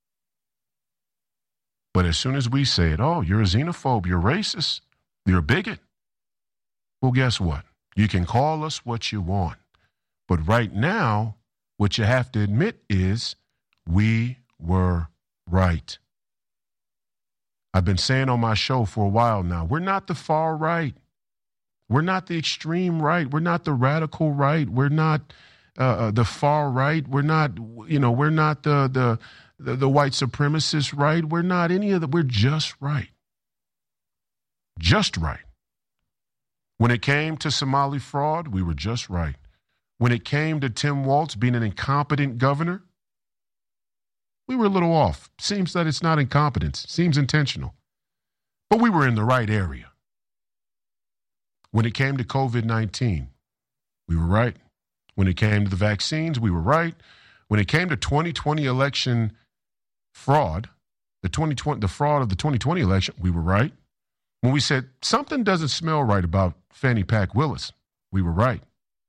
But as soon as we say it, oh, you're a xenophobe, you're racist, you're a bigot, well, guess what? You can call us what you want. But right now, what you have to admit is we were right. I've been saying on my show for a while now, we're not the far right. We're not the extreme right. We're not the radical right. We're not uh, the far right. We're not, you know, we're not the, the the the white supremacist right. We're not any of that. We're just right. Just right. When it came to Somali fraud, we were just right. When it came to Tim Walz being an incompetent governor, we were a little off. Seems that it's not incompetence. Seems intentional. But we were in the right area. When it came to covid nineteen, we were right. When it came to the vaccines, we were right. When it came to twenty twenty election fraud, the twenty twenty, the fraud of the twenty twenty election, we were right. When we said something doesn't smell right about Fannie Pack Willis, we were right.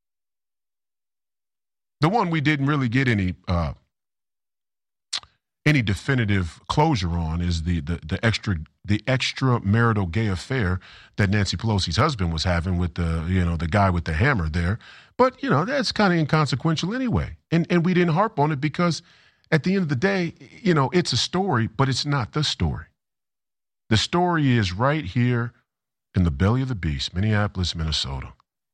The one we didn't really get any uh, any definitive closure on is the, the the extra the extramarital gay affair that Nancy Pelosi's husband was having with the you know the guy with the hammer there. But you know that's kind of inconsequential anyway, and and we didn't harp on it because at the end of the day, you know it's a story, but it's not the story. The story is right here in the belly of the beast, Minneapolis, Minnesota.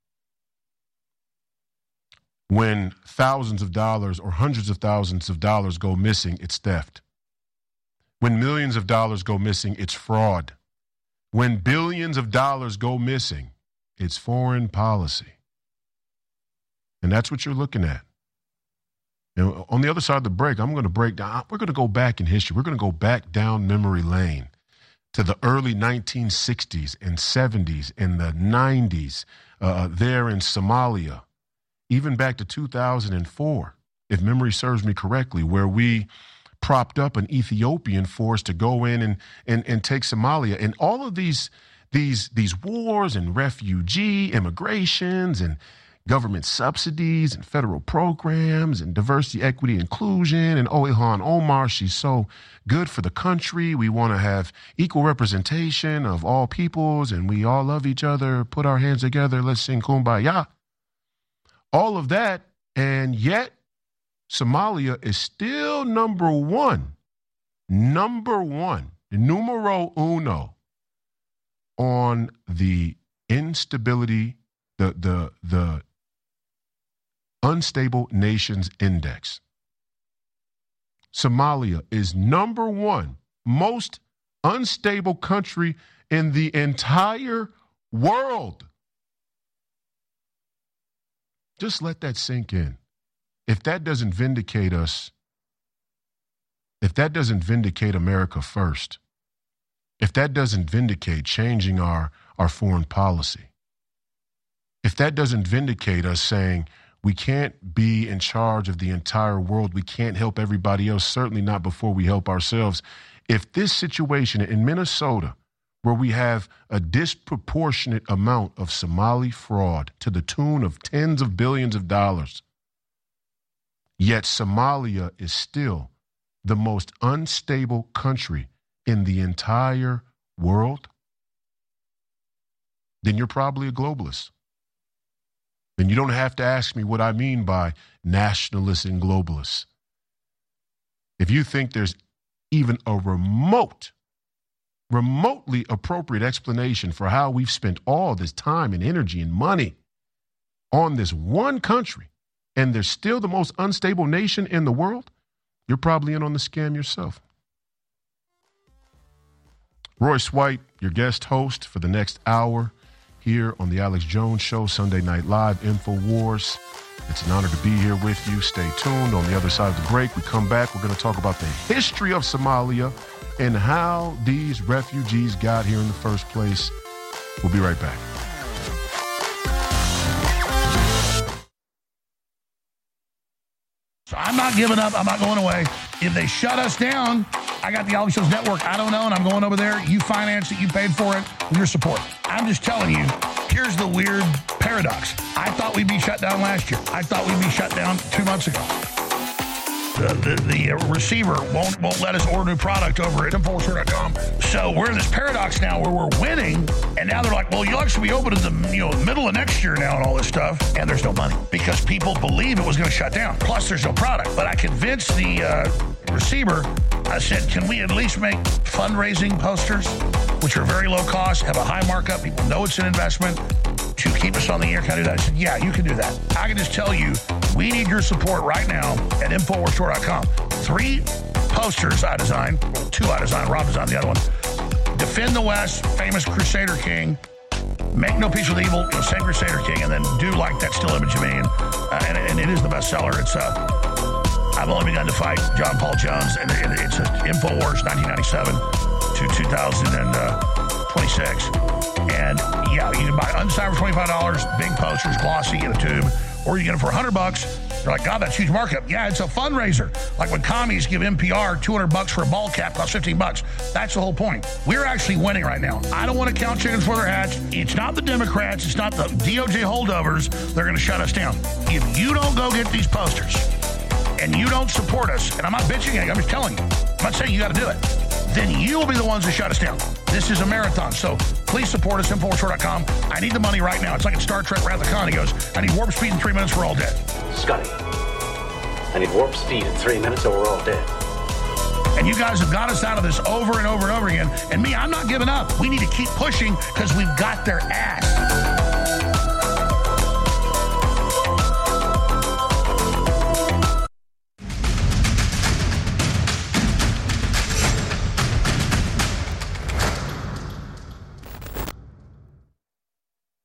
When thousands of dollars or hundreds of thousands of dollars go missing, it's theft. When millions of dollars go missing, it's fraud. When billions of dollars go missing, it's foreign policy. And that's what you're looking at. And on the other side of the break, I'm going to break down. We're going to go back in history. We're going to go back down memory lane to the early nineteen sixties and seventies and the nineties uh, there in Somalia, even back to two thousand four, if memory serves me correctly, where we propped up an Ethiopian force to go in and, and, and take Somalia. And all of these, these, these wars and refugee immigrations and government subsidies and federal programs and diversity, equity, inclusion. And oh, Ilhan Omar, she's so good for the country. We want to have equal representation of all peoples, and we all love each other. Put our hands together. Let's sing Kumbaya. All of that, and yet Somalia is still number one, number one, numero uno on the instability, the the the Unstable Nations Index. Somalia is number one most unstable country in the entire world. Just let that sink in. If that doesn't vindicate us, if that doesn't vindicate America first, if that doesn't vindicate changing our, our foreign policy, if that doesn't vindicate us saying we can't be in charge of the entire world, we can't help everybody else, certainly not before we help ourselves. If this situation in Minnesota, where we have a disproportionate amount of Somali fraud to the tune of tens of billions of dollars, yet Somalia is still the most unstable country in the entire world, then you're probably a globalist. Then you don't have to ask me what I mean by nationalists and globalists. If you think there's even a remote, remotely appropriate explanation for how we've spent all this time and energy and money on this one country, and they're still the most unstable nation in the world, you're probably in on the scam yourself. Royce White, your guest host for the next hour here on the Alex Jones Show, Sunday Night Live, InfoWars. It's an honor to be here with you. Stay tuned. On the other side of the break, we come back. We're going to talk about the history of Somalia and how these refugees got here in the first place. We'll be right back. So I'm not giving up. I'm not going away. If they shut us down, I got the Alex Jones Network. I don't know, and I'm going over there. You financed it. You paid for it with your support. I'm just telling you, here's the weird paradox. I thought we'd be shut down last year. I thought we'd be shut down two months ago. The, the, the receiver won't won't let us order new product over at info store dot com. So we're in this paradox now where we're winning, and now they're like, well, you'll actually be open in the you know middle of next year now and all this stuff, and there's no money because people believe it was going to shut down. Plus, there's no product. But I convinced the uh, receiver. I said, can we at least make fundraising posters, which are very low cost, have a high markup, people know it's an investment, to keep us on the air? Can I do that? I said, yeah, you can do that. I can just tell you, we need your support right now at info wars store dot com. Three posters I designed, well, two I designed, Rob designed the other one. Defend the West, famous Crusader King. Make no peace with evil, you know, same Crusader King, and then do like that still image of me. And, uh, and, and it is the bestseller. It's uh, I've only begun to fight John Paul Jones, and it, it's uh, InfoWars nineteen ninety-seven to two thousand twenty-six. And yeah, you can buy unsigned for twenty-five dollars, big posters, glossy in a tube, or you get them for one hundred bucks. You're like, God, that's huge markup. Yeah, it's a fundraiser. Like when commies give N P R two hundred bucks for a ball cap, costs fifteen bucks. That's the whole point. We're actually winning right now. I don't want to count chickens before they're hatched. It's not the Democrats. It's not the D O J holdovers. They're going to shut us down. If you don't go get these posters and you don't support us, and I'm not bitching at you, I'm just telling you. I'm not saying you got to do it. Then you will be the ones that shut us down. This is a marathon, so please support us, info wars store dot com. I need the money right now. It's like in Star Trek Wrath of Khan. He goes, I need warp speed in three minutes, we're all dead. Scotty, I need warp speed in three minutes or we're all dead. And you guys have got us out of this over and over and over again. And me, I'm not giving up. We need to keep pushing because we've got their ass.